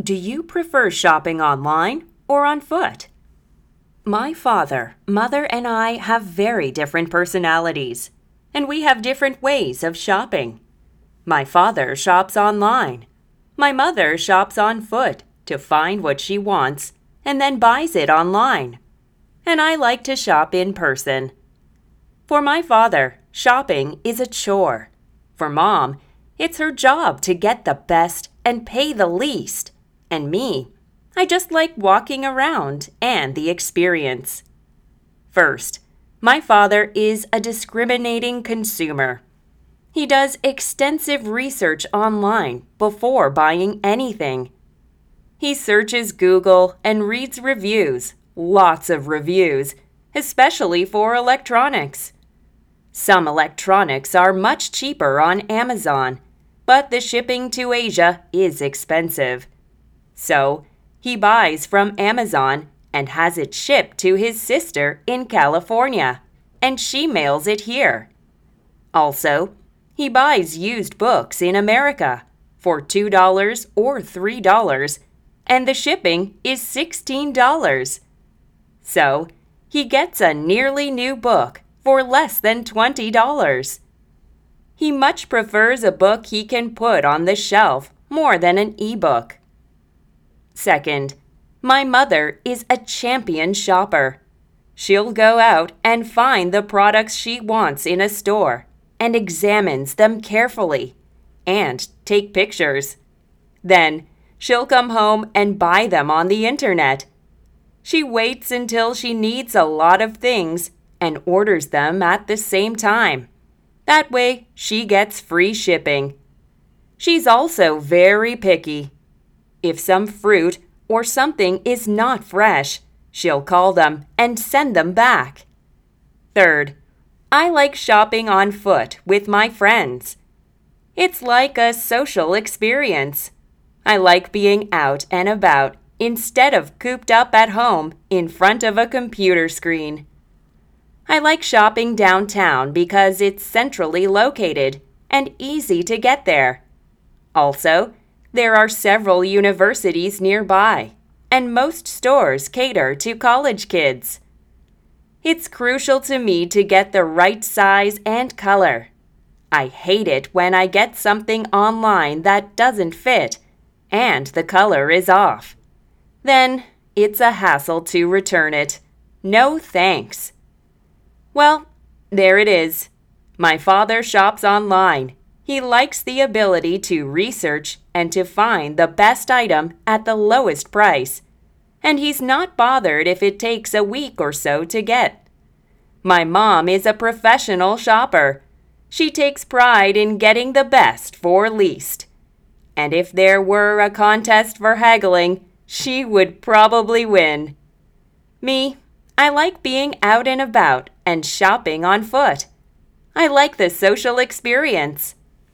Do you prefer shopping online or on foot? My father, mother, and I have very different personalities, and we have different ways of shopping. My father shops online. My mother shops on foot to find what she wants and then buys it online. And I like to shop in person. For my father, shopping is a chore. For Mom, it's her job to get the best and pay the least. And me, I just like walking around and the experience. First, my father is a discriminating consumer. He does extensive research online before buying anything. He searches Google and reads reviews, lots of reviews, especially for electronics. Some electronics are much cheaper on Amazon, but the shipping to Asia is expensive. So, he buys from Amazon and has it shipped to his sister in California, and she mails it here. Also, he buys used books in America for $2 or $3, and the shipping is $16. So, he gets a nearly new book for less than $20. He much prefers a book he can put on the shelf more than an e-book. Second, my mother is a champion shopper. She'll go out and find the products she wants in a store and examines them carefully and take pictures. Then, she'll come home and buy them on the internet. She waits until she needs a lot of things and orders them at the same time. That way, she gets free shipping. She's also very picky. If some fruit or something is not fresh, she'll call them and send them back. Third, I like shopping on foot with my friends. It's like a social experience. I like being out and about instead of cooped up at home in front of a computer screen. I like shopping downtown because it's centrally located and easy to get there. Also, there are several universities nearby, and most stores cater to college kids. It's crucial to me to get the right size and color. I hate it when I get something online that doesn't fit and the color is off. Then it's a hassle to return it. No thanks. Well, there it is. My father shops online. He likes the ability to research and to find the best item at the lowest price. And he's not bothered if it takes a week or so to get. My mom is a professional shopper. She takes pride in getting the best for least. And if there were a contest for haggling, she would probably win. Me, I like being out and about and shopping on foot. I like the social experience.